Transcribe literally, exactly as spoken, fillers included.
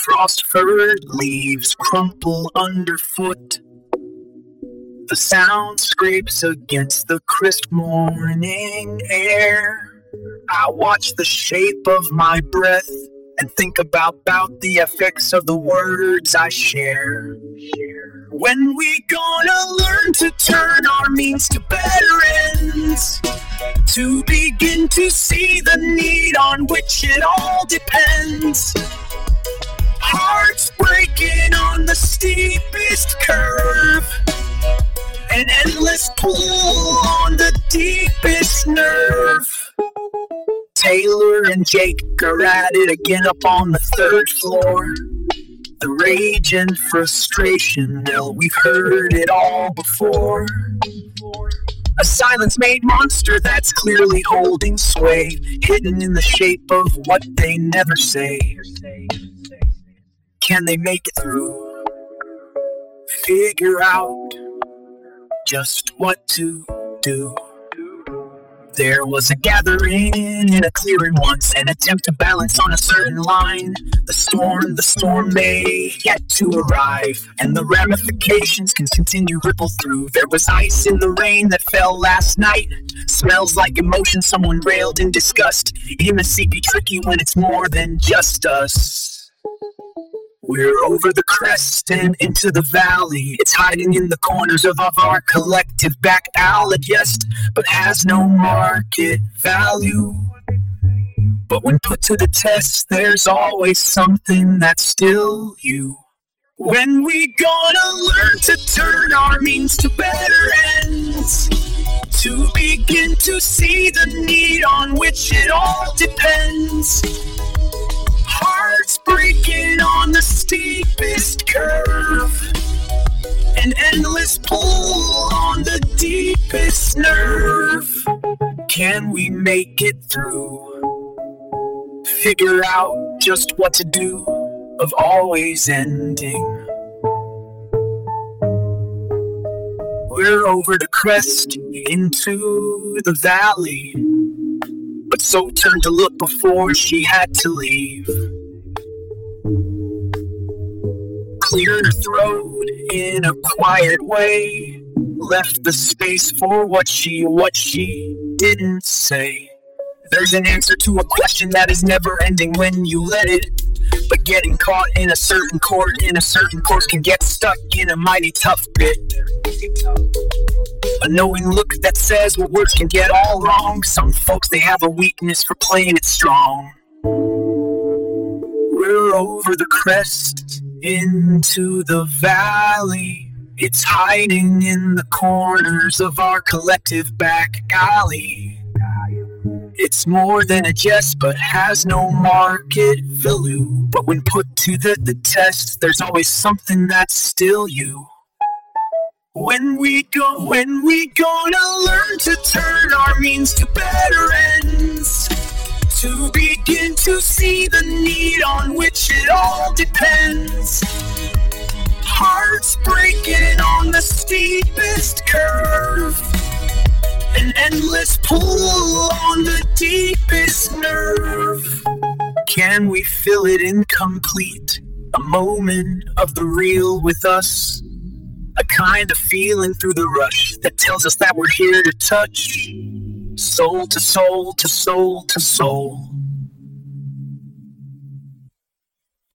Frost-furred leaves crumple underfoot. The sound scrapes against the crisp morning air. I watch the shape of my breath and think about, about the effects of the words I share. When we gonna learn to turn our means to better ends? To begin to see the need on which it all depends. Hearts breaking on the steepest curve. An endless pull on the deepest nerve. Taylor and Jake are at it again up on the third floor. The rage and frustration, well, we've heard it all before. A silence-made monster that's clearly holding sway, hidden in the shape of what they never say. Can they make it through? Figure out just what to do. There was a gathering in a clearing once, an attempt to balance on a certain line. The storm, the storm may yet to arrive, and the ramifications can continue ripple through. There was ice in the rain that fell last night. Smells like emotion someone railed in disgust. Intimacy be tricky when it's more than just us. We're over the crest and into the valley. It's hiding in the corners of, of our collective back alley, yes, but has no market value. But when put to the test, there's always something that's still you. When we gonna learn to turn our means to better ends? To begin to see the need on which it all depends. Hearts breaking on the steepest curve. An endless pull on the deepest nerve. Can we make it through? Figure out just what to do of always ending. We're over the crest into the valley, but so turned to look before she had to leave. Cleared her throat in a quiet way, left the space for what she, what she didn't say. There's an answer to a question that is never ending when you let it. But getting caught in a certain court, in a certain course, can get stuck in a mighty tough bit. A knowing look that says what words can get all wrong. Some folks, they have a weakness for playing it strong. We're over the crest, into the valley. It's hiding in the corners of our collective back alley. It's more than a jest, but has no market value. But when put to the, the test, there's always something that's still you. When we go, when we gonna learn to turn our means to better ends? To begin to see the need on which it all depends. Hearts breaking on the steepest curve. An endless pull on the deepest nerve. Can we feel it incomplete? A moment of the real with us. A kind of feeling through the rush that tells us that we're here to touch. Soul to soul to soul to soul.